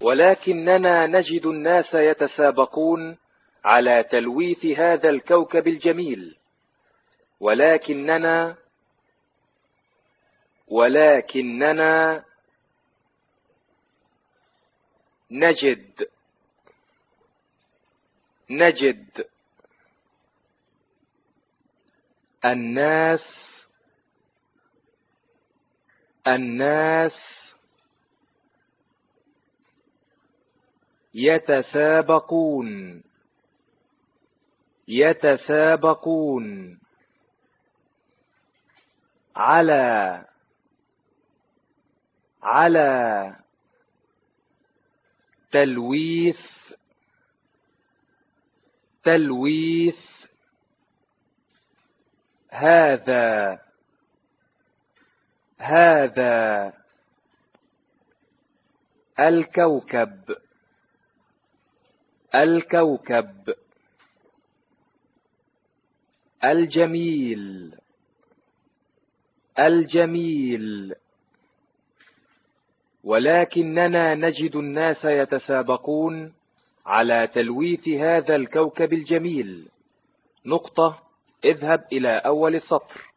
ولكننا نجد الناس يتسابقون على تلويث هذا الكوكب الجميل. ولكننا نجد الناس يتسابقون على تلويث هذا الكوكب الجميل. ولكننا نجد الناس يتسابقون على تلويث هذا الكوكب الجميل. اذهب إلى أول السطر.